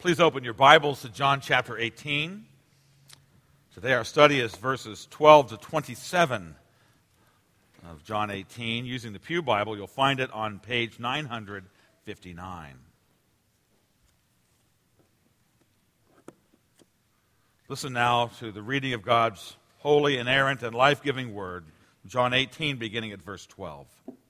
Please open your Bibles to John chapter 18. Today our study is verses 12 to 27 of John 18. Using the Pew Bible, you'll find it on page 959. Listen now to the reading of God's holy, inerrant, and life-giving word, John 18, beginning at verse 12.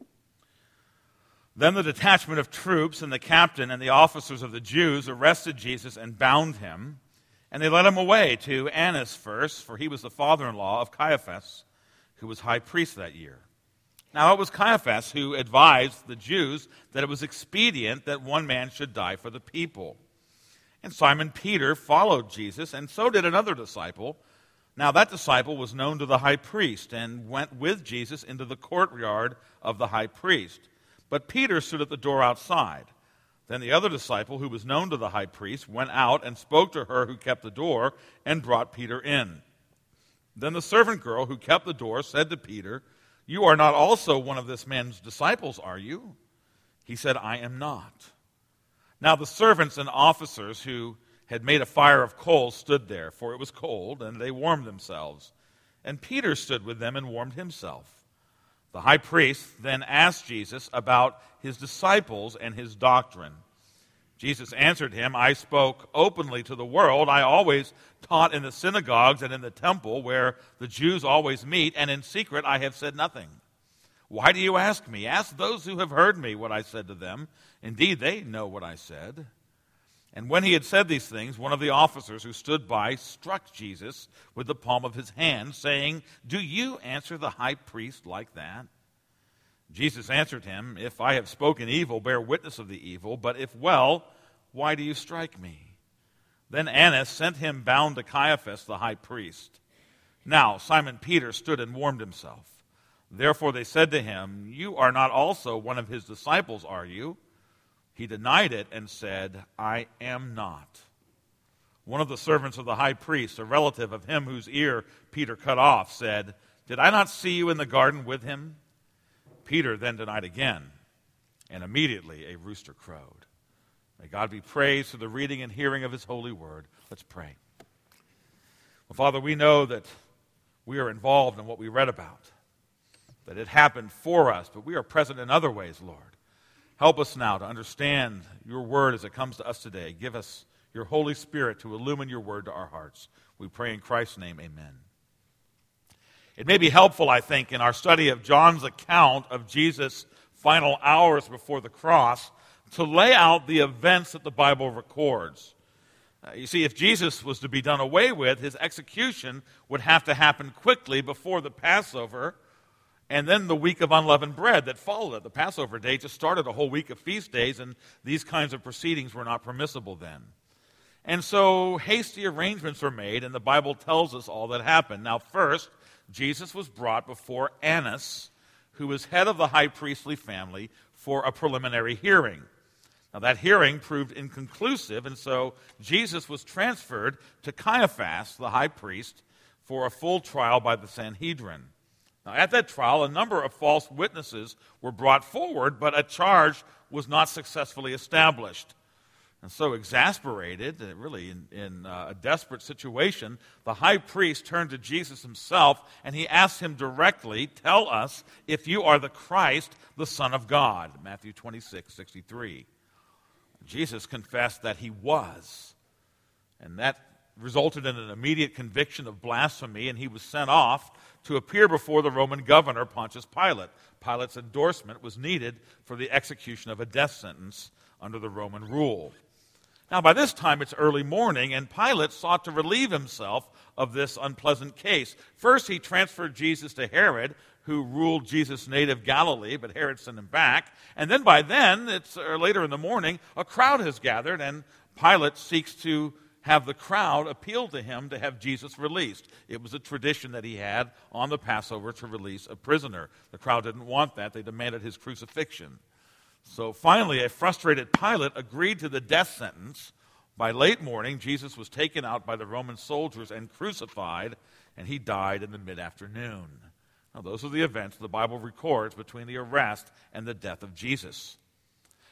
Then the detachment of troops and the captain and the officers of the Jews arrested Jesus and bound him, and they led him away to Annas first, for he was the father-in-law of Caiaphas, who was high priest that year. Now it was Caiaphas who advised the Jews that it was expedient that one man should die for the people. And Simon Peter followed Jesus, and so did another disciple. Now that disciple was known to the high priest, and went with Jesus into the courtyard of the high priest. But Peter stood at the door outside. Then the other disciple, who was known to the high priest, went out and spoke to her who kept the door, and brought Peter in. Then the servant girl who kept the door said to Peter, "You are not also one of this man's disciples, are you?" He said, "I am not." Now the servants and officers who had made a fire of coals stood there, for it was cold, and they warmed themselves. And Peter stood with them and warmed himself. The high priest then asked Jesus about his disciples and his doctrine. Jesus answered him, "I spoke openly to the world. I always taught in the synagogues and in the temple where the Jews always meet, and in secret I have said nothing. Why do you ask me? Ask those who have heard me what I said to them. Indeed, they know what I said." And when he had said these things, one of the officers who stood by struck Jesus with the palm of his hand, saying, "Do you answer the high priest like that?" Jesus answered him, "If I have spoken evil, bear witness of the evil, but if well, why do you strike me?" Then Annas sent him bound to Caiaphas the high priest. Now Simon Peter stood and warmed himself. Therefore they said to him, "You are not also one of his disciples, are you?" He denied it and said, "I am not." One of the servants of the high priest, a relative of him whose ear Peter cut off, said, "Did I not see you in the garden with him?" Peter then denied again, and immediately a rooster crowed. May God be praised for the reading and hearing of his holy word. Let's pray. Well, Father, we know that we are involved in what we read about, that it happened for us, but we are present in other ways, Lord. Help us now to understand your word as it comes to us today. Give us your Holy Spirit to illumine your word to our hearts. We pray in Christ's name, amen. It may be helpful, I think, in our study of John's account of Jesus' final hours before the cross to lay out the events that the Bible records. You see, if Jesus was to be done away with, his execution would have to happen quickly before the Passover, and then the week of unleavened bread that followed it. The Passover day just started a whole week of feast days, and these kinds of proceedings were not permissible then. And so hasty arrangements were made, and the Bible tells us all that happened. Now first, Jesus was brought before Annas, who was head of the high priestly family, for a preliminary hearing. Now that hearing proved inconclusive, and so Jesus was transferred to Caiaphas, the high priest, for a full trial by the Sanhedrin. Now, at that trial, a number of false witnesses were brought forward, but a charge was not successfully established. And so exasperated, really in a desperate situation, the high priest turned to Jesus himself, and he asked him directly, "Tell us if you are the Christ, the Son of God." Matthew 26:63. Jesus confessed that he was, and that resulted in an immediate conviction of blasphemy, and he was sent off to appear before the Roman governor, Pontius Pilate. Pilate's endorsement was needed for the execution of a death sentence under the Roman rule. Now, by this time, it's early morning, and Pilate sought to relieve himself of this unpleasant case. First, he transferred Jesus to Herod, who ruled Jesus' native Galilee, but Herod sent him back. And then by then, it's later in the morning, a crowd has gathered, and Pilate seeks to have the crowd appeal to him to have Jesus released. It was a tradition that he had on the Passover to release a prisoner. The crowd didn't want that. They demanded his crucifixion. So finally, a frustrated Pilate agreed to the death sentence. By late morning, Jesus was taken out by the Roman soldiers and crucified, and he died in the mid-afternoon. Now, those are the events the Bible records between the arrest and the death of Jesus.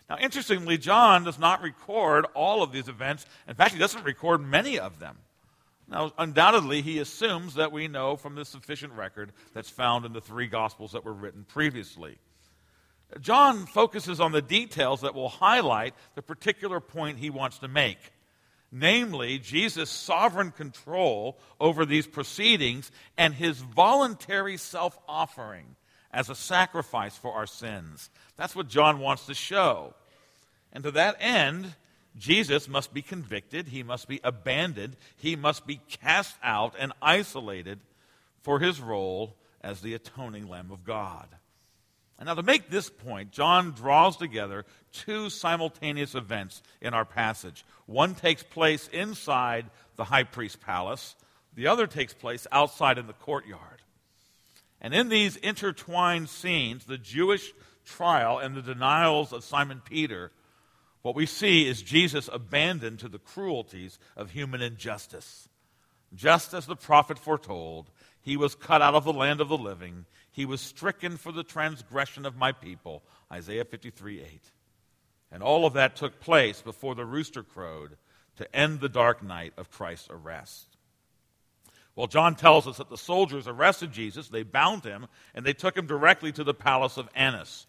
Now, interestingly, John does not record all of these events. In fact, he doesn't record many of them. Now, undoubtedly, he assumes that we know from the sufficient record that's found in the 3 Gospels that were written previously. John focuses on the details that will highlight the particular point he wants to make, namely Jesus' sovereign control over these proceedings and his voluntary self-offering as a sacrifice for our sins. That's what John wants to show. And to that end, Jesus must be convicted, he must be abandoned, he must be cast out and isolated for his role as the atoning Lamb of God. And now to make this point, John draws together 2 simultaneous events in our passage. One takes place inside the high priest's palace, the other takes place outside in the courtyard. And in these intertwined scenes, the Jewish trial and the denials of Simon Peter, what we see is Jesus abandoned to the cruelties of human injustice. Just as the prophet foretold, he was cut out of the land of the living. He was stricken for the transgression of my people, Isaiah 53:8. And all of that took place before the rooster crowed to end the dark night of Christ's arrest. Well, John tells us that the soldiers arrested Jesus, they bound him, and they took him directly to the palace of Annas.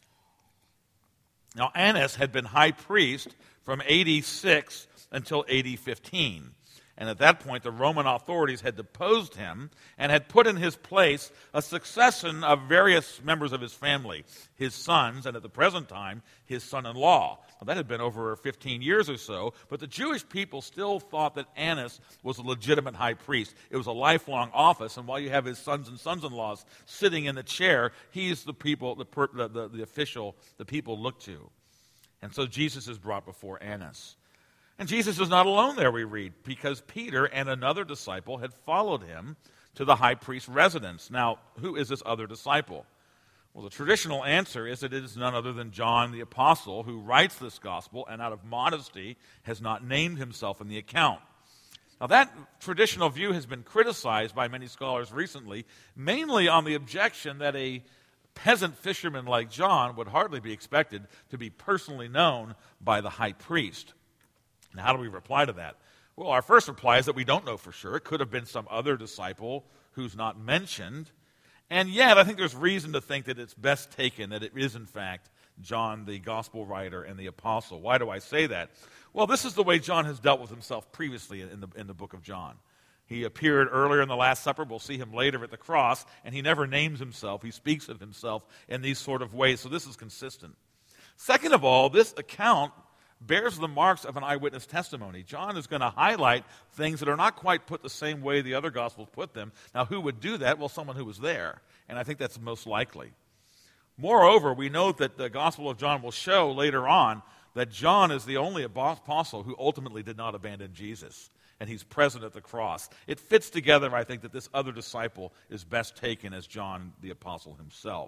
Now, Annas had been high priest from AD 6 until AD 15. And at that point, the Roman authorities had deposed him and had put in his place a succession of various members of his family, his sons, and at the present time, his son-in-law. Now, that had been over 15 years or so, but the Jewish people still thought that Annas was a legitimate high priest. It was a lifelong office, and while you have his sons and sons-in-laws sitting in the chair, he's the people, the official the people look to. And so Jesus is brought before Annas. And Jesus is not alone there, we read, because Peter and another disciple had followed him to the high priest's residence. Now, who is this other disciple? Well, the traditional answer is that it is none other than John the Apostle, who writes this gospel and out of modesty has not named himself in the account. Now, that traditional view has been criticized by many scholars recently, mainly on the objection that a peasant fisherman like John would hardly be expected to be personally known by the high priest. And how do we reply to that? Well, our first reply is that we don't know for sure. It could have been some other disciple who's not mentioned. And yet, I think there's reason to think that it's best taken that it is, in fact, John, the gospel writer and the apostle. Why do I say that? Well, this is the way John has dealt with himself previously in the book of John. He appeared earlier in the Last Supper. We'll see him later at the cross. And he never names himself. He speaks of himself in these sort of ways. So this is consistent. Second of all, this account bears the marks of an eyewitness testimony. John is going to highlight things that are not quite put the same way the other Gospels put them. Now, who would do that? Well, someone who was there. And I think that's most likely. Moreover, we note that the Gospel of John will show later on that John is the only apostle who ultimately did not abandon Jesus. And he's present at the cross. It fits together, I think, that this other disciple is best taken as John the apostle himself.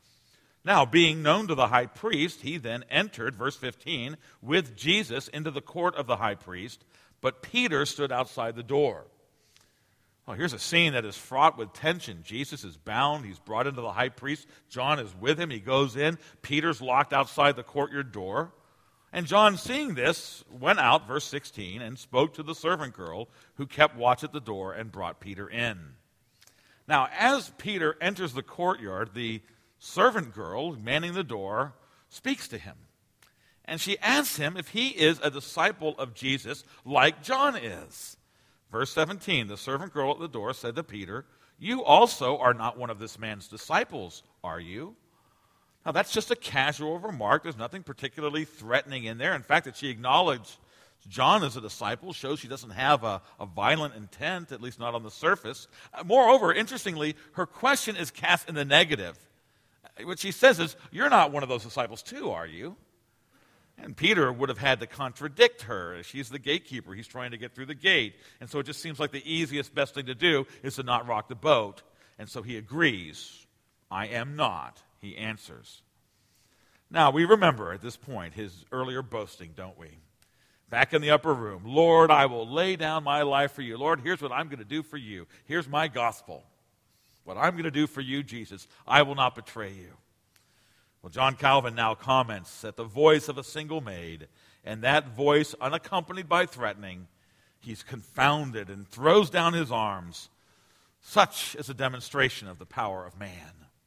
Now, being known to the high priest, he then entered, verse 15, with Jesus into the court of the high priest, but Peter stood outside the door. Well, here's a scene that is fraught with tension. Jesus is bound. He's brought into the high priest. John is with him. He goes in. Peter's locked outside the courtyard door. And John, seeing this, went out, verse 16, and spoke to the servant girl who kept watch at the door and brought Peter in. Now, as Peter enters the courtyard, the servant girl, manning the door, speaks to him. And she asks him if he is a disciple of Jesus like John is. Verse 17, the servant girl at the door said to Peter, "You also are not one of this man's disciples, are you?" Now, that's just a casual remark. There's nothing particularly threatening in there. In fact, that she acknowledged John as a disciple shows she doesn't have a violent intent, at least not on the surface. Moreover, interestingly, her question is cast in the negative. What she says is, "You're not one of those disciples too, are you?" And Peter would have had to contradict her. She's the gatekeeper. He's trying to get through the gate. And so it just seems like the easiest, best thing to do is to not rock the boat. And so he agrees. "I am not," he answers. Now, we remember at this point his earlier boasting, don't we? Back in the upper room, "Lord, I will lay down my life for you. Lord, here's what I'm going to do for you. Here's my gospel. What I'm going to do for you, Jesus, I will not betray you." Well, John Calvin now comments at the voice of a single maid, and that voice unaccompanied by threatening, he's confounded and throws down his arms. Such is a demonstration of the power of man.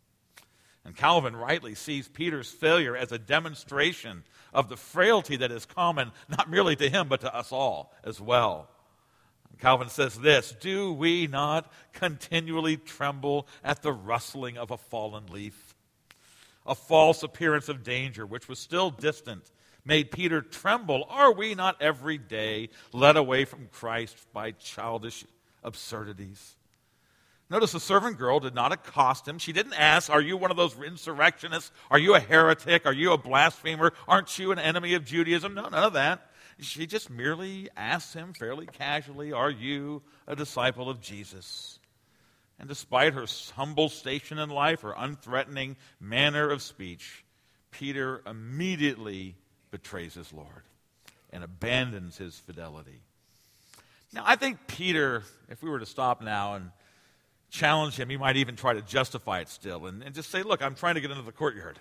And Calvin rightly sees Peter's failure as a demonstration of the frailty that is common not merely to him but to us all as well. Calvin says this, "Do we not continually tremble at the rustling of a fallen leaf? A false appearance of danger, which was still distant, made Peter tremble. Are we not every day led away from Christ by childish absurdities?" Notice the servant girl did not accost him. She didn't ask, "Are you one of those insurrectionists? Are you a heretic? Are you a blasphemer? Aren't you an enemy of Judaism?" No, none of that. She just merely asked him fairly casually, "Are you a disciple of Jesus?" And despite her humble station in life, her unthreatening manner of speech, Peter immediately betrays his Lord and abandons his fidelity. Now, I think Peter, if we were to stop now and challenge him, he might even try to justify it still and just say, "Look, I'm trying to get into the courtyard.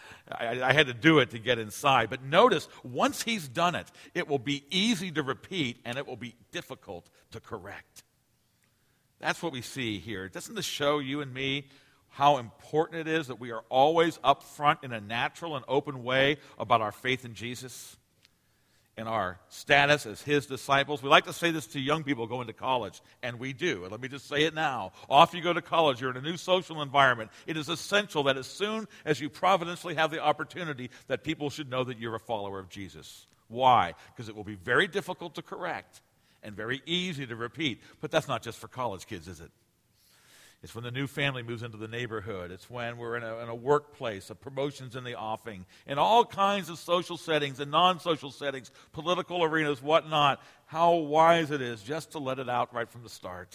I had to do it to get inside." But notice, once he's done it, it will be easy to repeat and it will be difficult to correct. That's what we see here. Doesn't this show you and me how important it is that we are always upfront in a natural and open way about our faith in Jesus and our status as his disciples? We like to say this to young people going to college, and we do. And let me just say it now. Off you go to college. You're in a new social environment. It is essential that as soon as you providentially have the opportunity, that people should know that you're a follower of Jesus. Why? Because it will be very difficult to correct and very easy to repeat. But that's not just for college kids, is it? It's when the new family moves into the neighborhood. It's when we're in a workplace, a promotions in the offing, in all kinds of social settings and non-social settings, political arenas, whatnot. How wise it is just to let it out right from the start.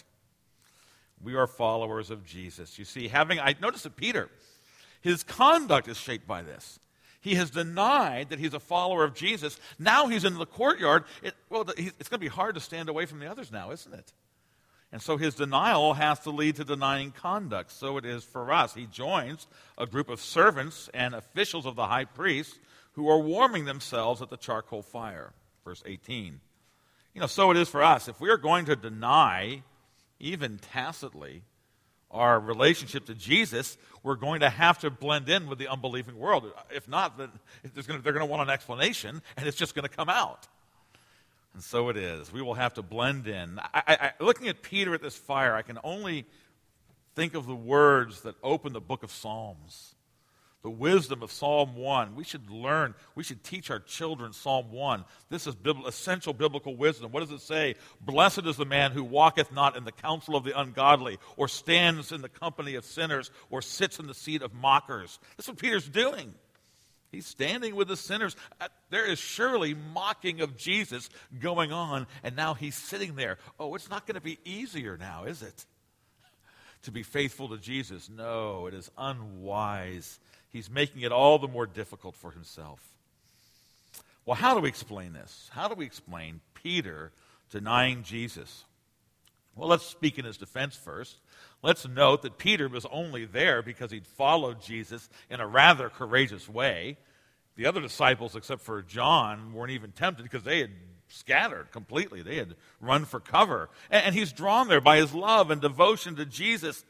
We are followers of Jesus. You see, I notice that Peter, his conduct is shaped by this. He has denied that he's a follower of Jesus. Now he's in the courtyard. It's going to be hard to stand away from the others now, isn't it? And so his denial has to lead to denying conduct. So it is for us. He joins a group of servants and officials of the high priest who are warming themselves at the charcoal fire. Verse 18. So it is for us. If we are going to deny, even tacitly, our relationship to Jesus, we're going to have to blend in with the unbelieving world. If not, then they're going to want an explanation, and it's just going to come out. And so it is. We will have to blend in. Looking at Peter at this fire, I can only think of the words that open the book of Psalms. The wisdom of Psalm 1. We should teach our children Psalm 1. This is essential biblical wisdom. What does it say? "Blessed is the man who walketh not in the counsel of the ungodly, or stands in the company of sinners, or sits in the seat of mockers." That's what Peter's doing. He's standing with the sinners. There is surely mocking of Jesus going on, and now he's sitting there. Oh, it's not going to be easier now, is it? To be faithful to Jesus. No, it is unwise. He's making it all the more difficult for himself. Well, how do we explain this? How do we explain Peter denying Jesus? Well, let's speak in his defense first. Let's note that Peter was only there because he'd followed Jesus in a rather courageous way. The other disciples, except for John, weren't even tempted because they had scattered completely. They had run for cover. And he's drawn there by his love and devotion to Jesus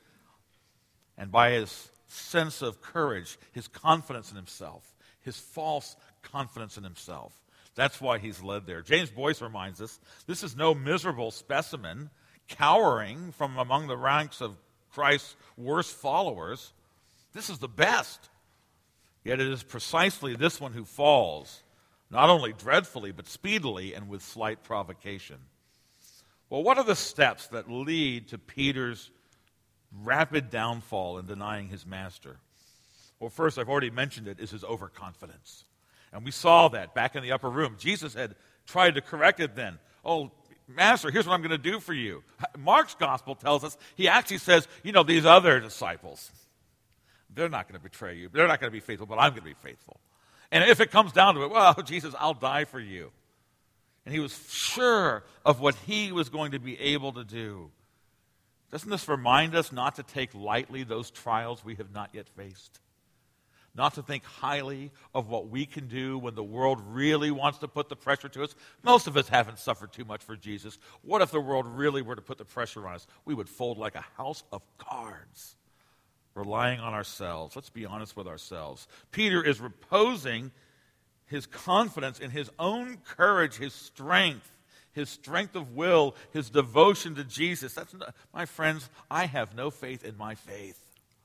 and by his sense of courage, his confidence in himself, his false confidence in himself. That's why he's led there. James Boyce reminds us, this is no miserable specimen cowering from among the ranks of Christ's worst followers. This is the best. Yet it is precisely this one who falls, not only dreadfully, but speedily and with slight provocation. Well, what are the steps that lead to Peter's rapid downfall in denying his master? Well, first, I've already mentioned it, is his overconfidence. And we saw that back in the upper room. Jesus had tried to correct it then. "Oh, Master, here's what I'm going to do for you." Mark's gospel tells us, he actually says, these other disciples, they're not going to betray you. They're not going to be faithful, but I'm going to be faithful. And if it comes down to it, well, Jesus, I'll die for you. And he was sure of what he was going to be able to do. Doesn't this remind us not to take lightly those trials we have not yet faced? not to think highly of what we can do when the world really wants to put the pressure to us. Most of us haven't suffered too much for Jesus. What if the world really were to put the pressure on us? We would fold like a house of cards, relying on ourselves. Let's be honest with ourselves. Peter is reposing his confidence in his own courage, his strength of will, his devotion to Jesus. My friends, I have no faith in my faith.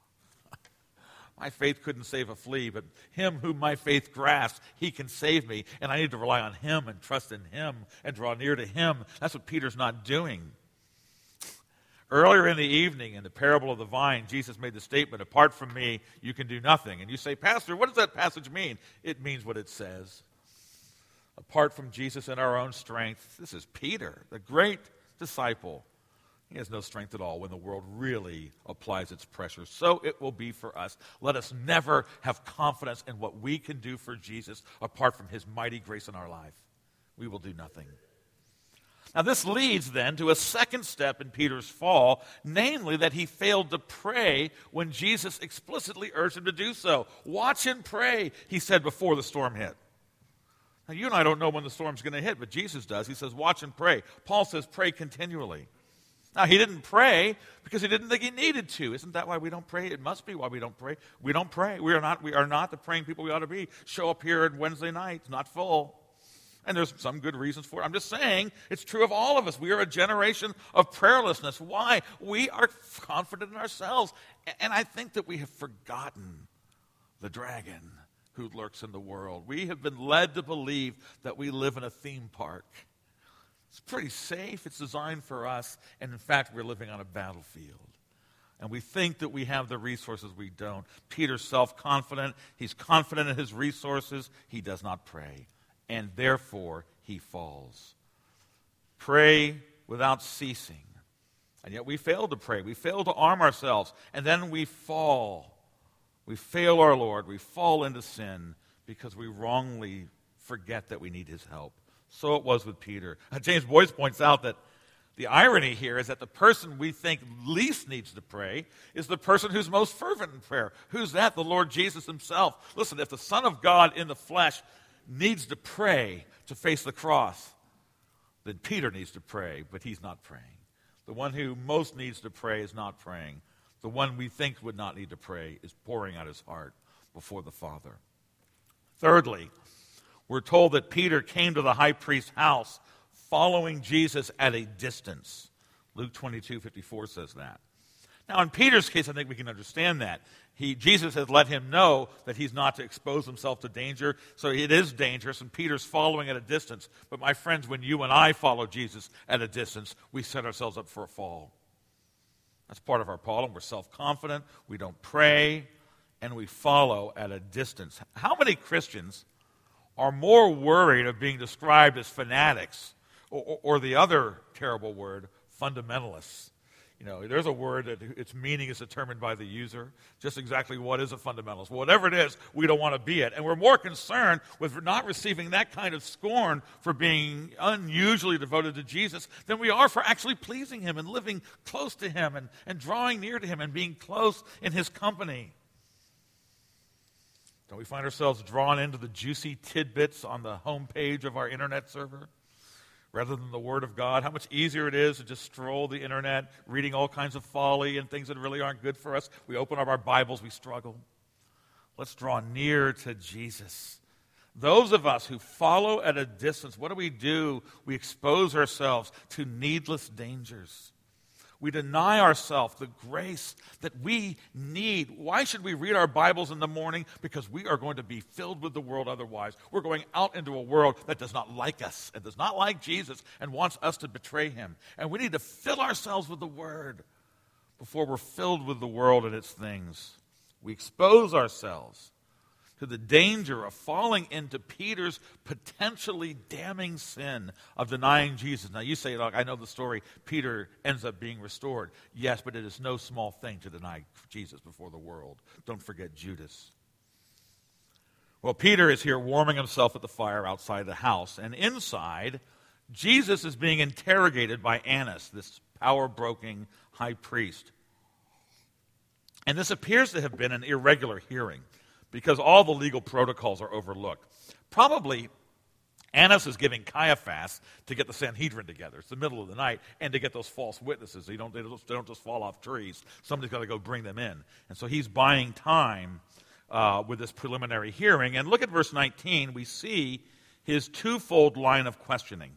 My faith couldn't save a flea, but him whom my faith grasps, he can save me. And I need to rely on him and trust in him and draw near to him. That's what Peter's not doing. Earlier in the evening, in the parable of the vine, Jesus made the statement, apart from me, you can do nothing. And you say, Pastor, what does that passage mean? It means what it says. Apart from Jesus and our own strength, this is Peter, the great disciple. He has no strength at all when the world really applies its pressure. So it will be for us. Let us never have confidence in what we can do for Jesus apart from his mighty grace in our life. We will do nothing. Now this leads then to a second step in Peter's fall, namely that he failed to pray when Jesus explicitly urged him to do so. Watch and pray, he said before the storm hit. Now you and I don't know when the storm's going to hit, but Jesus does. He says, watch and pray. Paul says, pray continually. Now, he didn't pray because he didn't think he needed to. Isn't that why we don't pray? It must be why we don't pray. We don't pray. We are not the praying people we ought to be. Show up here on Wednesday nights, not full. And there's some good reasons for it. I'm just saying it's true of all of us. We are a generation of prayerlessness. Why? We are confident in ourselves. And I think that we have forgotten the dragon who lurks in the world. We have been led to believe that we live in a theme park. It's pretty safe. It's designed for us. And in fact, we're living on a battlefield. And we think that we have the resources. We don't. Peter's self-confident. He's confident in his resources. He does not pray. And therefore, he falls. Pray without ceasing. And yet we fail to pray. We fail to arm ourselves. And then we fall. We fail our Lord. We fall into sin because we wrongly forget that we need his help. So it was with Peter. James Boyce points out that the irony here is that the person we think least needs to pray is the person who's most fervent in prayer. Who's that? The Lord Jesus himself. Listen, if the Son of God in the flesh needs to pray to face the cross, then Peter needs to pray, but he's not praying. The one who most needs to pray is not praying. The one we think would not need to pray is pouring out his heart before the Father. Thirdly, we're told that Peter came to the high priest's house following Jesus at a distance. Luke 22:54 says that. Now, in Peter's case, I think we can understand that. Jesus has let him know that he's not to expose himself to danger, so it is dangerous, and Peter's following at a distance. But my friends, when you and I follow Jesus at a distance, we set ourselves up for a fall. That's part of our problem. We're self-confident, we don't pray, and we follow at a distance. How many Christians are more worried of being described as fanatics, or the other terrible word, fundamentalists? You know, there's a word that its meaning is determined by the user. Just exactly what is a fundamentalist? Well, whatever it is, we don't want to be it. And we're more concerned with not receiving that kind of scorn for being unusually devoted to Jesus than we are for actually pleasing him and living close to him and drawing near to him and being close in his company. Don't we find ourselves drawn into the juicy tidbits on the homepage of our internet server rather than the Word of God? How much easier it is to just stroll the internet, reading all kinds of folly and things that really aren't good for us. We open up our Bibles, we struggle. Let's draw near to Jesus. Those of us who follow at a distance, what do? We expose ourselves to needless dangers. We deny ourselves the grace that we need. Why should we read our Bibles in the morning? Because we are going to be filled with the world otherwise. We're going out into a world that does not like us and does not like Jesus and wants us to betray him. And we need to fill ourselves with the Word before we're filled with the world and its things. We expose ourselves to the danger of falling into Peter's potentially damning sin of denying Jesus. Now you say, look, I know the story. Peter ends up being restored. Yes, but it is no small thing to deny Jesus before the world. Don't forget Judas. Well, Peter is here warming himself at the fire outside the house. And inside, Jesus is being interrogated by Annas, this power-broking high priest. And this appears to have been an irregular hearing. because all the legal protocols are overlooked. Probably Annas is giving Caiaphas to get the Sanhedrin together. It's the middle of the night, and to get those false witnesses. They don't just fall off trees. Somebody's got to go bring them in. And so he's buying time with this preliminary hearing. And look at verse 19. We see his twofold line of questioning.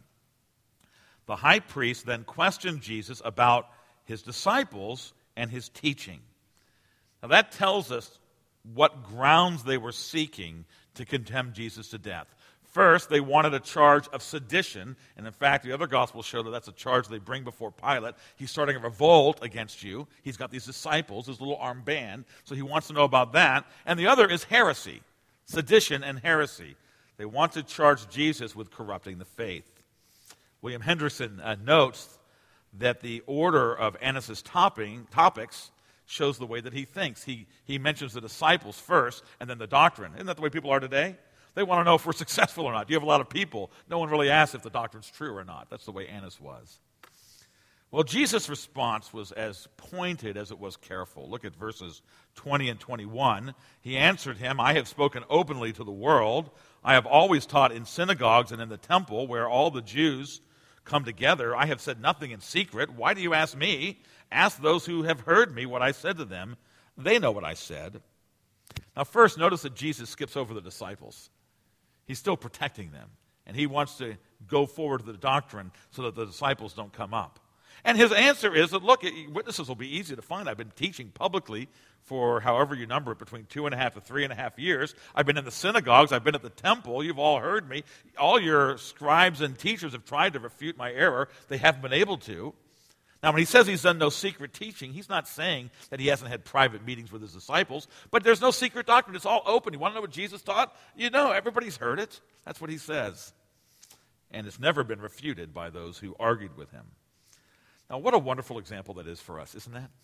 The high priest then questioned Jesus about his disciples and his teaching. Now that tells us what grounds they were seeking to condemn Jesus to death. First, they wanted a charge of sedition, and in fact, the other Gospels show that that's a charge they bring before Pilate. He's starting a revolt against you. He's got these disciples, his little armed band, so he wants to know about that. And the other is heresy, sedition and heresy. They want to charge Jesus with corrupting the faith. William Henderson notes that the order of Annas' topics shows the way that he thinks. He mentions the disciples first, and then the doctrine. Isn't that the way people are today? They want to know if we're successful or not. You have a lot of people. No one really asks if the doctrine's true or not. That's the way Annas was. Well, Jesus' response was as pointed as it was careful. Look at verses 20 and 21. He answered him, I have spoken openly to the world. I have always taught in synagogues and in the temple where all the Jews come together. I have said nothing in secret. Why do you ask me? Ask those who have heard me what I said to them. They know what I said. Now, first, notice that Jesus skips over the disciples. He's still protecting them, and he wants to go forward to the doctrine so that the disciples don't come up. And his answer is that, look, witnesses will be easy to find. I've been teaching publicly for however you number it, between 2.5 to 3.5 years. I've been in the synagogues. I've been at the temple. You've all heard me. All your scribes and teachers have tried to refute my error. They haven't been able to. Now, when he says he's done no secret teaching, he's not saying that he hasn't had private meetings with his disciples, but there's no secret doctrine. It's all open. You want to know what Jesus taught? You know, everybody's heard it. That's what he says. And it's never been refuted by those who argued with him. Now, what a wonderful example that is for us, isn't that?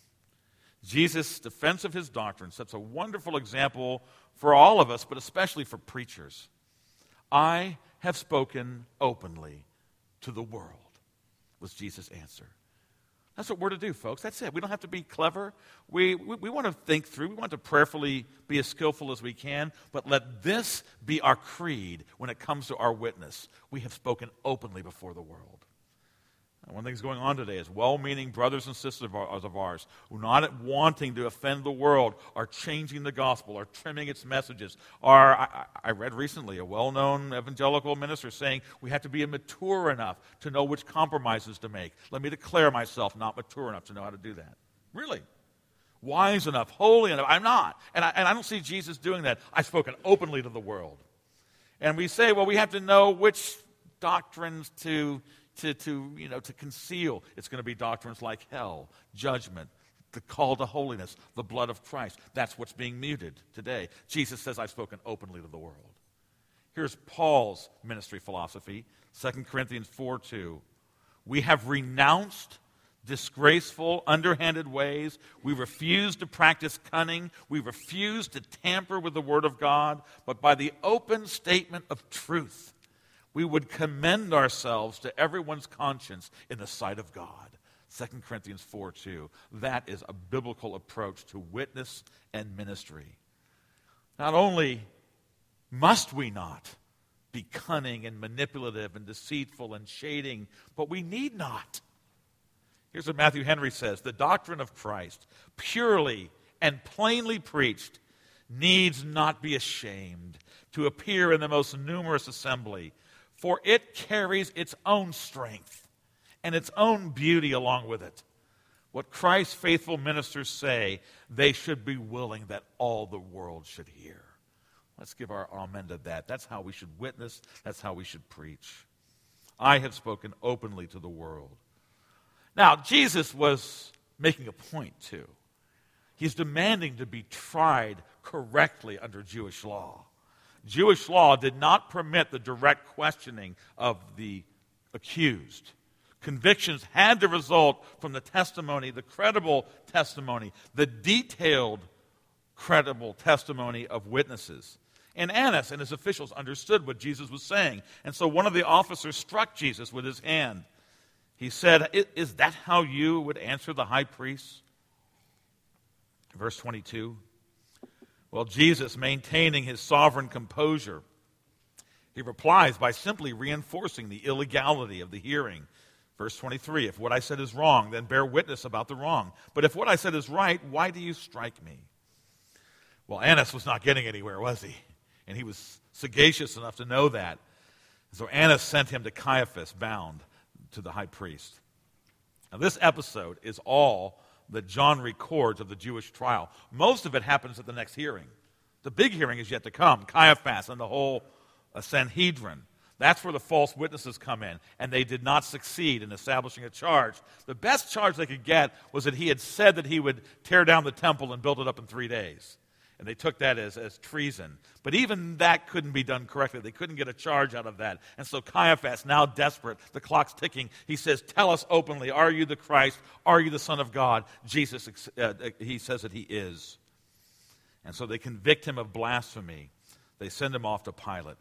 Jesus' defense of his doctrine sets a wonderful example for all of us, but especially for preachers. I have spoken openly to the world, was Jesus' answer. That's what we're to do, folks. That's it. We don't have to be clever. We want to think through. We want to prayerfully be as skillful as we can, but let this be our creed when it comes to our witness. We have spoken openly before the world. And one thing that's going on today is well-meaning brothers and sisters of ours who, not wanting to offend the world, are changing the gospel, are trimming its messages. I read recently a well-known evangelical minister saying we have to be mature enough to know which compromises to make. Let me declare myself not mature enough to know how to do that. Really? Wise enough, holy enough. I'm not. And I don't see Jesus doing that. I've spoken openly to the world. And we say, well, we have to know which doctrines to conceal. It's going to be doctrines like hell, judgment, the call to holiness, the blood of Christ. That's what's being muted today. Jesus says, I've spoken openly to the world. Here's Paul's ministry philosophy, 2 Corinthians 4:2. We have renounced disgraceful, underhanded ways. We refuse to practice cunning. We refuse to tamper with the word of God, but by the open statement of truth, we would commend ourselves to everyone's conscience in the sight of God. 2 Corinthians 4:2. That is a biblical approach to witness and ministry. Not only must we not be cunning and manipulative and deceitful and shading, but we need not. Here's what Matthew Henry says: the doctrine of Christ, purely and plainly preached, needs not be ashamed to appear in the most numerous assembly, for it carries its own strength and its own beauty along with it. What Christ's faithful ministers say, they should be willing that all the world should hear. Let's give our amen to that. That's how we should witness. That's how we should preach. I have spoken openly to the world. Now, Jesus was making a point, too. He's demanding to be tried correctly under Jewish law. Jewish law did not permit the direct questioning of the accused. Convictions had to result from the testimony, the credible testimony, the detailed, credible testimony of witnesses. And Annas and his officials understood what Jesus was saying. And so one of the officers struck Jesus with his hand. He said, "Is that how you would answer the high priest?" Verse 22. Well, Jesus, maintaining his sovereign composure, he replies by simply reinforcing the illegality of the hearing. Verse 23, if what I said is wrong, then bear witness about the wrong. But if what I said is right, why do you strike me? Well, Annas was not getting anywhere, was he? And he was sagacious enough to know that. So Annas sent him to Caiaphas, bound to the high priest. Now, this episode is all that John records of the Jewish trial. Most of it happens at the next hearing. The big hearing is yet to come, Caiaphas and the whole Sanhedrin. That's where the false witnesses come in, and they did not succeed in establishing a charge. The best charge they could get was that he had said that he would tear down the temple and build it up in 3 days. And they took that as treason. But even that couldn't be done correctly. They couldn't get a charge out of that. And so Caiaphas, now desperate, the clock's ticking, he says, tell us openly, are you the Christ? Are you the Son of God? Jesus, he says that he is. And so they convict him of blasphemy. They send him off to Pilate.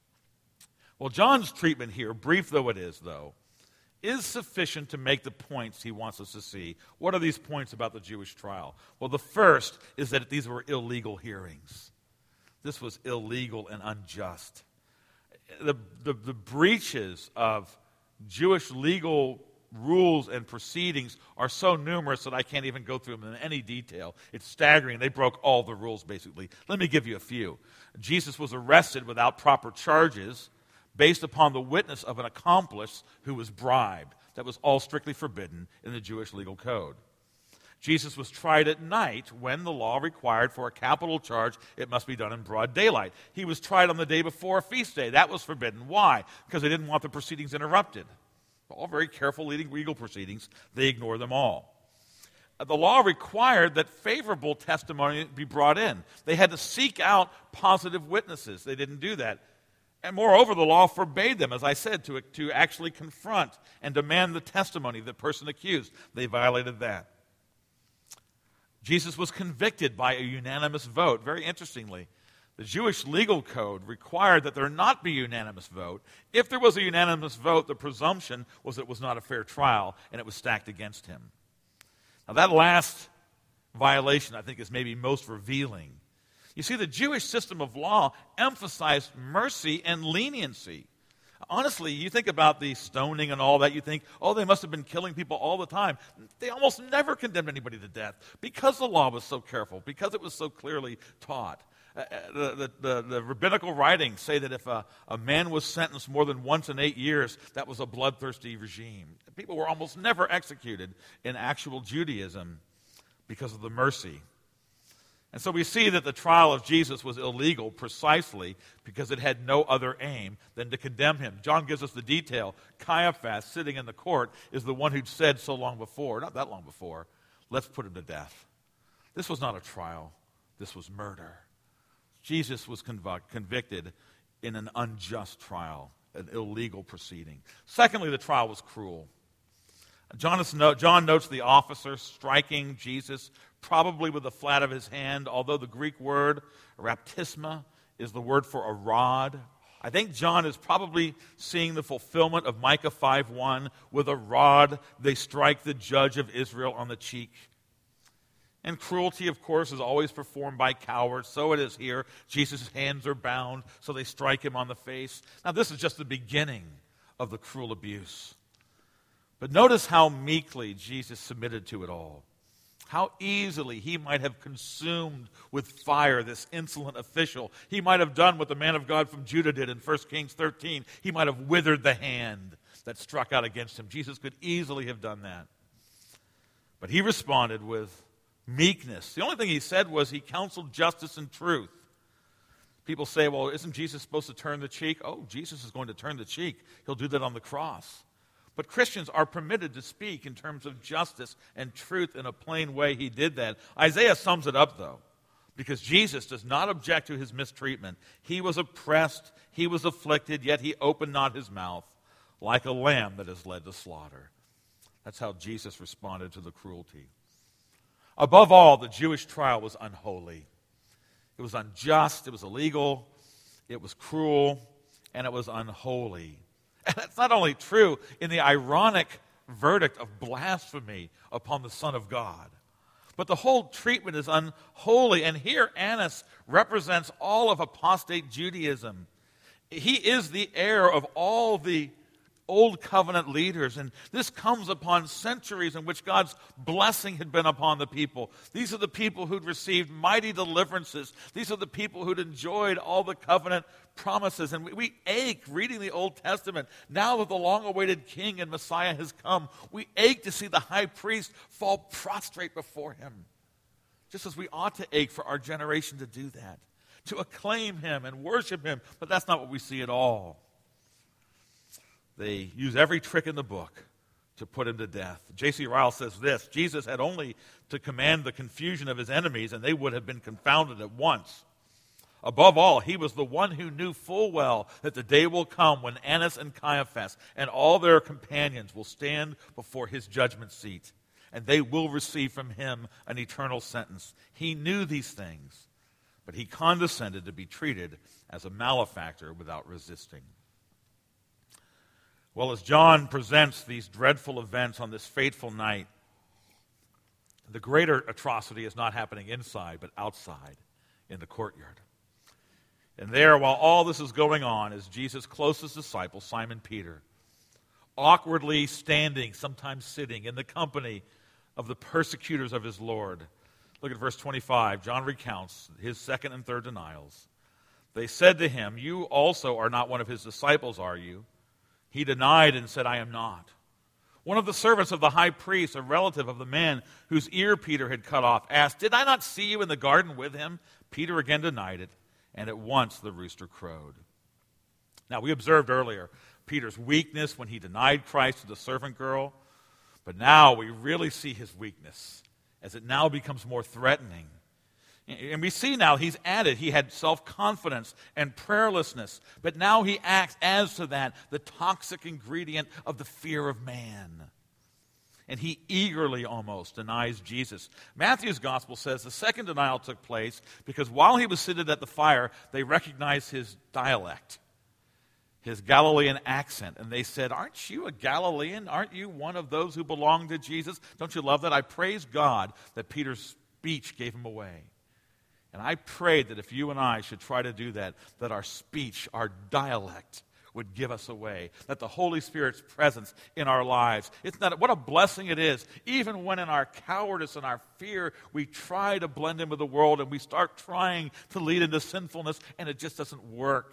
Well, John's treatment here, brief though it is, is sufficient to make the points he wants us to see. What are these points about the Jewish trial? Well, the first is that these were illegal hearings. This was illegal and unjust. The breaches of Jewish legal rules and proceedings are so numerous that I can't even go through them in any detail. It's staggering. They broke all the rules, basically. Let me give you a few. Jesus was arrested without proper charges, based upon the witness of an accomplice who was bribed. That was all strictly forbidden in the Jewish legal code. Jesus was tried at night when the law required for a capital charge it must be done in broad daylight. He was tried on the day before a feast day. That was forbidden. Why? Because they didn't want the proceedings interrupted. All very careful legal proceedings. They ignored them all. The law required that favorable testimony be brought in. They had to seek out positive witnesses. They didn't do that. And moreover, the law forbade them, as I said, to actually confront and demand the testimony of the person accused. They violated that. Jesus was convicted by a unanimous vote. Very interestingly, the Jewish legal code required that there not be a unanimous vote. If there was a unanimous vote, the presumption was that it was not a fair trial and it was stacked against him. Now, that last violation, I think, is maybe most revealing. You see, the Jewish system of law emphasized mercy and leniency. Honestly, you think about the stoning and all that, you think, oh, they must have been killing people all the time. They almost never condemned anybody to death because the law was so careful, because it was so clearly taught. The rabbinical writings say that if a man was sentenced more than once in 8 years, that was a bloodthirsty regime. People were almost never executed in actual Judaism because of the mercy. And so we see that the trial of Jesus was illegal precisely because it had no other aim than to condemn him. John gives us the detail. Caiaphas, sitting in the court, is the one who'd said so long before, not that long before, let's put him to death. This was not a trial. This was murder. Jesus was convicted in an unjust trial, an illegal proceeding. Secondly, the trial was cruel. John notes the officer striking Jesus, probably with the flat of his hand, although the Greek word raptisma is the word for a rod. I think John is probably seeing the fulfillment of Micah 5:1. With a rod they strike the judge of Israel on the cheek. And cruelty, of course, is always performed by cowards. So it is here. Jesus' hands are bound, so they strike him on the face. Now, this is just the beginning of the cruel abuse. But notice how meekly Jesus submitted to it all. How easily he might have consumed with fire this insolent official. He might have done what the man of God from Judah did in 1 Kings 13. He might have withered the hand that struck out against him. Jesus could easily have done that. But he responded with meekness. The only thing he said was he counseled justice and truth. People say, well, isn't Jesus supposed to turn the cheek? Oh, Jesus is going to turn the cheek. He'll do that on the cross. But Christians are permitted to speak in terms of justice and truth in a plain way. He did that. Isaiah sums it up, though, because Jesus does not object to his mistreatment. He was oppressed, he was afflicted, yet he opened not his mouth, like a lamb that is led to slaughter. That's how Jesus responded to the cruelty. Above all, the Jewish trial was unholy. It was unjust, it was illegal, it was cruel, and it was unholy. And that's not only true in the ironic verdict of blasphemy upon the Son of God, But the whole treatment is unholy. And here Annas represents all of apostate Judaism. He is the heir of all the old covenant leaders. And this comes upon centuries in which God's blessing had been upon the people. These are the people who'd received mighty deliverances. These are the people who'd enjoyed all the covenant promises. And we ache reading the Old Testament. Now that the long-awaited King and Messiah has come, we ache to see the high priest fall prostrate before him. Just as we ought to ache for our generation to do that, to acclaim him and worship him. But that's not what we see at all. They use every trick in the book to put him to death. J.C. Ryle says this: Jesus had only to command the confusion of his enemies, and they would have been confounded at once. Above all, he was the one who knew full well that the day will come when Annas and Caiaphas and all their companions will stand before his judgment seat, and they will receive from him an eternal sentence. He knew these things, but he condescended to be treated as a malefactor without resisting. Well, as John presents these dreadful events on this fateful night, the greater atrocity is not happening inside, but outside in the courtyard. And there, while all this is going on, is Jesus' closest disciple, Simon Peter, awkwardly standing, sometimes sitting, in the company of the persecutors of his Lord. Look at verse 25. John recounts his second and third denials. They said to him, "You also are not one of his disciples, are you?" He denied and said, "I am not." One of the servants of the high priest, a relative of the man whose ear Peter had cut off, asked, "Did I not see you in the garden with him?" Peter again denied it, and at once the rooster crowed. Now, we observed earlier Peter's weakness when he denied Christ to the servant girl, but now we really see his weakness as it now becomes more threatening. And we see now he's added, he had self-confidence and prayerlessness, but now he adds to that the toxic ingredient of the fear of man. And he eagerly almost denies Jesus. Matthew's gospel says the second denial took place because while he was seated at the fire, they recognized his dialect, his Galilean accent. And they said, "Aren't you a Galilean? Aren't you one of those who belong to Jesus?" Don't you love that? I praise God that Peter's speech gave him away. And I prayed that if you and I should try to do that, that our speech, our dialect, would give us away. That the Holy Spirit's presence in our lives. What a blessing it is, even when in our cowardice and our fear, we try to blend in with the world and we start trying to lead into sinfulness, and it just doesn't work.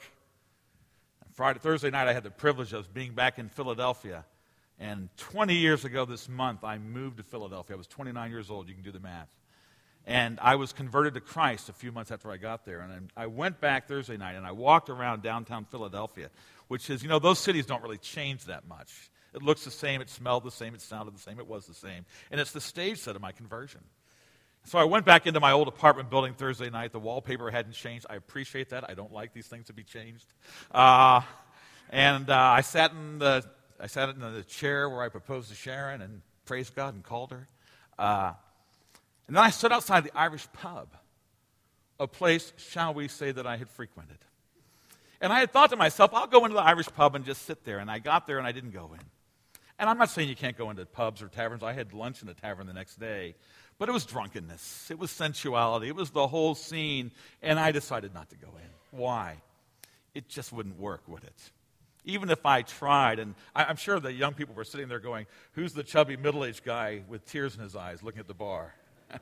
Thursday night, I had the privilege of being back in Philadelphia. And 20 years ago this month, I moved to Philadelphia. I was 29 years old. You can do the math. And I was converted to Christ a few months after I got there. And I went back Thursday night, and I walked around downtown Philadelphia, which is, those cities don't really change that much. It looks the same, it smelled the same, it sounded the same, it was the same. And it's the stage set of my conversion. So I went back into my old apartment building Thursday night. The wallpaper hadn't changed. I appreciate that. I don't like these things to be changed. I sat in the chair where I proposed to Sharon and praised God and called her. And then I stood outside the Irish pub, a place, shall we say, that I had frequented. And I had thought to myself, I'll go into the Irish pub and just sit there. And I got there and I didn't go in. And I'm not saying you can't go into pubs or taverns. I had lunch in a tavern the next day. But it was drunkenness. It was sensuality. It was the whole scene. And I decided not to go in. Why? It just wouldn't work, would it? Even if I tried. And I'm sure the young people were sitting there going, "Who's the chubby middle-aged guy with tears in his eyes looking at the bar?"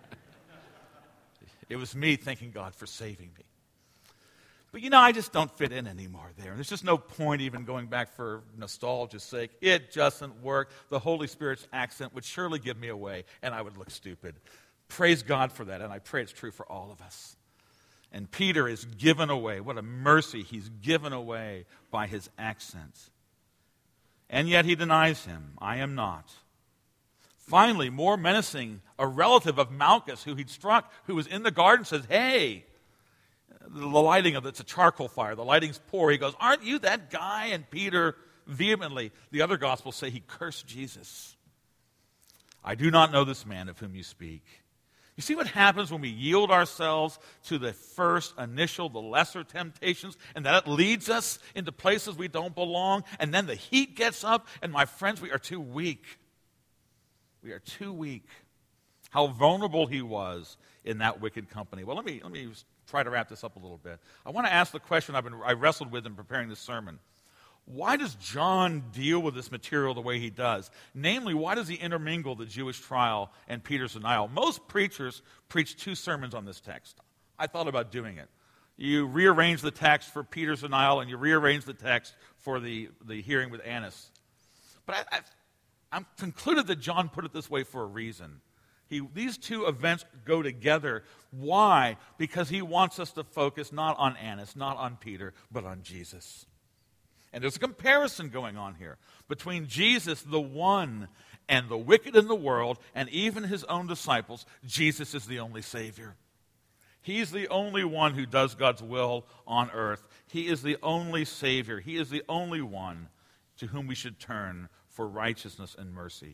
It was me thanking God for saving me. But I just don't fit in anymore there. There's just no point even going back for nostalgia's sake. It just doesn't work. The Holy Spirit's accent would surely give me away, and I would look stupid. Praise God for that, and I pray it's true for all of us. And Peter is given away. What a mercy. He's given away by his accent. And yet he denies him. "I am not." Finally, more menacing, a relative of Malchus who he'd struck, who was in the garden, says, "Hey," the lighting of it's a charcoal fire. The lighting's poor. He goes, "Aren't you that guy?" And Peter vehemently, the other Gospels say he cursed Jesus. "I do not know this man of whom you speak." You see what happens when we yield ourselves to the first initial, the lesser temptations, and that it leads us into places we don't belong, and then the heat gets up, and my friends, we are too weak. We are too weak. how vulnerable he was in that wicked company. Well, let me try to wrap this up a little bit. I want to ask the question I wrestled with in preparing this sermon. Why does John deal with this material the way he does? Namely, why does he intermingle the Jewish trial and Peter's denial? Most preachers preach 2 sermons on this text. I thought about doing it. You rearrange the text for Peter's denial, and you rearrange the text for the hearing with Annas. But I'm concluded that John put it this way for a reason. These 2 events go together. Why? Because he wants us to focus not on Annas, not on Peter, but on Jesus. And there's a comparison going on here between Jesus, the one, and the wicked in the world, and even his own disciples. Jesus is the only Savior. He's the only one who does God's will on earth. He is the only Savior. He is the only one to whom we should turn for righteousness and mercy.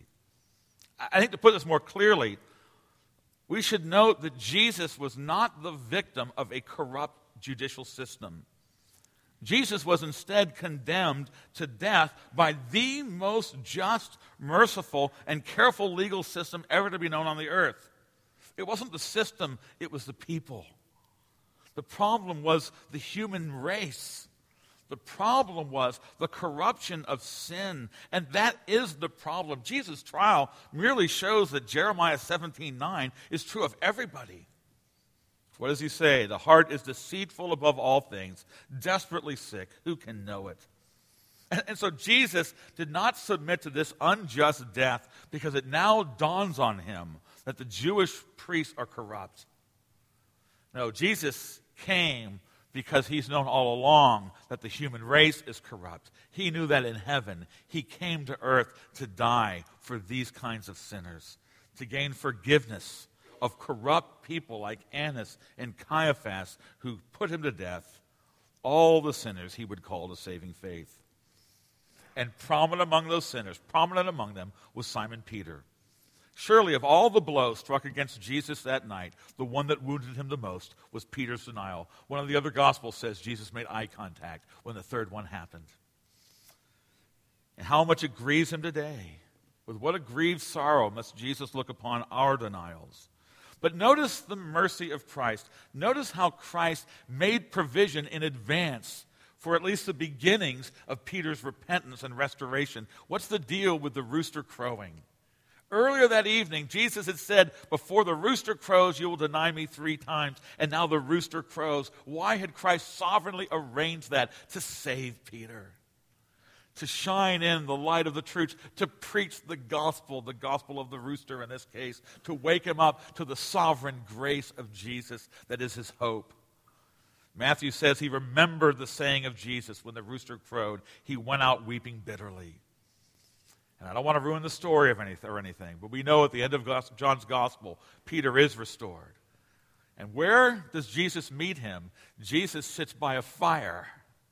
I think to put this more clearly, we should note that Jesus was not the victim of a corrupt judicial system. Jesus was instead condemned to death by the most just, merciful, and careful legal system ever to be known on the earth. It wasn't the system, it was the people. The problem was the human race. The problem was the corruption of sin, and that is the problem. Jesus' trial merely shows that Jeremiah 17:9 is true of everybody. What does he say? The heart is deceitful above all things, desperately sick. Who can know it? And so Jesus did not submit to this unjust death because it now dawns on him that the Jewish priests are corrupt. No, Jesus came because he's known all along that the human race is corrupt. He knew that in heaven. He came to earth to die for these kinds of sinners, to gain forgiveness of corrupt people like Annas and Caiaphas, who put him to death, all the sinners he would call to saving faith. And prominent among those sinners, prominent among them, was Simon Peter. Surely, of all the blows struck against Jesus that night, the one that wounded him the most was Peter's denial. One of the other Gospels says Jesus made eye contact when the third one happened. And how much it grieves him today. With what a grieved sorrow must Jesus look upon our denials. But notice the mercy of Christ. Notice how Christ made provision in advance for at least the beginnings of Peter's repentance and restoration. What's the deal with the rooster crowing? Earlier that evening, Jesus had said, before the rooster crows, you will deny me 3 times. And now the rooster crows. Why had Christ sovereignly arranged that? To save Peter. To shine in the light of the truth, to preach the gospel of the rooster in this case, to wake him up to the sovereign grace of Jesus that is his hope. Matthew says he remembered the saying of Jesus when the rooster crowed. He went out weeping bitterly. And I don't want to ruin the story of anything, but we know at the end of John's gospel, Peter is restored. And where does Jesus meet him? Jesus sits by a fire.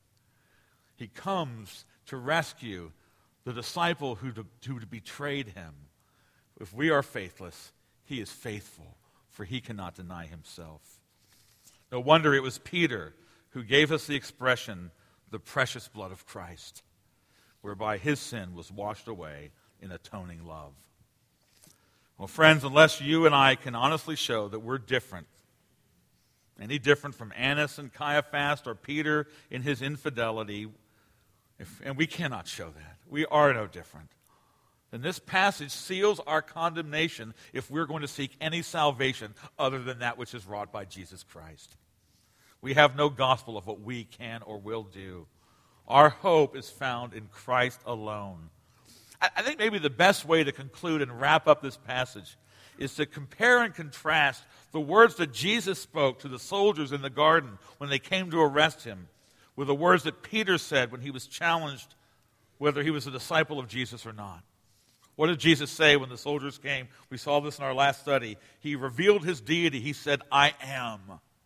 He comes to rescue the disciple who betrayed him. If we are faithless, he is faithful, for he cannot deny himself. No wonder it was Peter who gave us the expression, the precious blood of Christ, whereby his sin was washed away in atoning love. Well, friends, unless you and I can honestly show that we're different, any different from Annas and Caiaphas or Peter in his infidelity, and we cannot show that. We are no different. Then this passage seals our condemnation if we're going to seek any salvation other than that which is wrought by Jesus Christ. We have no gospel of what we can or will do. Our hope is found in Christ alone. I think maybe the best way to conclude and wrap up this passage is to compare and contrast the words that Jesus spoke to the soldiers in the garden when they came to arrest him with the words that Peter said when he was challenged whether he was a disciple of Jesus or not. What did Jesus say when the soldiers came? We saw this in our last study. He revealed his deity. He said, I am.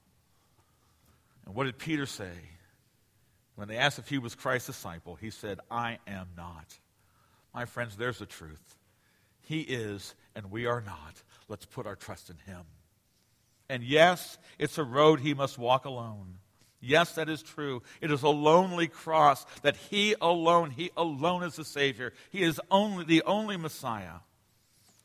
And what did Peter say? When they asked if he was Christ's disciple, he said, I am not. My friends, there's the truth. He is, and we are not. Let's put our trust in him. And yes, it's a road he must walk alone. Yes, that is true. It is a lonely cross that he alone is the Savior. He is the only Messiah.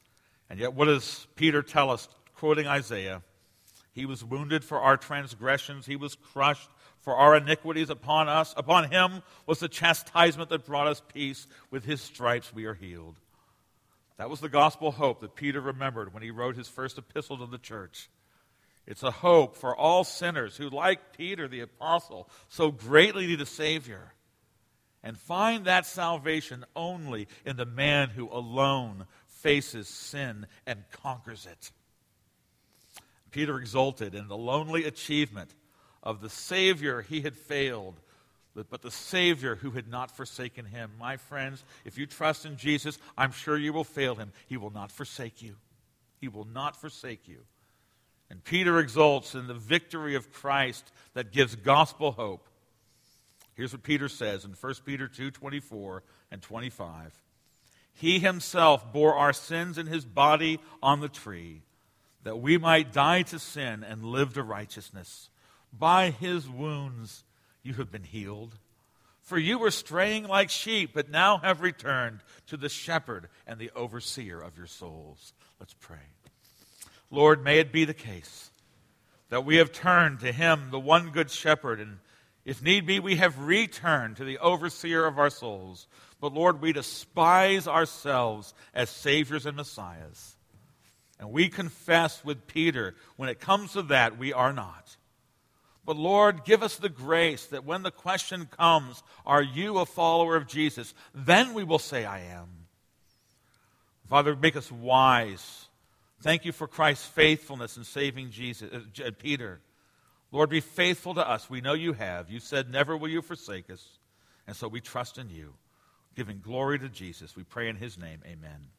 And yet what does Peter tell us, quoting Isaiah? He was wounded for our transgressions. He was crushed for our iniquities. Upon us, upon him was the chastisement that brought us peace. With his stripes we are healed. That was the gospel hope that Peter remembered when he wrote his first epistle to the church. It's a hope for all sinners who, like Peter the apostle, so greatly need a Savior, and find that salvation only in the man who alone faces sin and conquers it. Peter exulted in the lonely achievement of the Savior he had failed, but the Savior who had not forsaken him. My friends, if you trust in Jesus, I'm sure you will fail him. He will not forsake you. He will not forsake you. And Peter exults in the victory of Christ that gives gospel hope. Here's what Peter says in 1 Peter 2:24 and 25. He himself bore our sins in his body on the tree, that we might die to sin and live to righteousness. By his wounds you have been healed. For you were straying like sheep, but now have returned to the shepherd and the overseer of your souls. Let's pray. Lord, may it be the case that we have turned to him, the one good shepherd, and if need be, we have returned to the overseer of our souls. But Lord, we despise ourselves as saviors and messiahs. And we confess with Peter, when it comes to that, we are not. But Lord, give us the grace that when the question comes, are you a follower of Jesus? Then we will say, I am. Father, make us wise. Thank you for Christ's faithfulness in saving Peter. Lord, be faithful to us. We know you have. You said, never will you forsake us. And so we trust in you. Giving glory to Jesus. We pray in his name. Amen.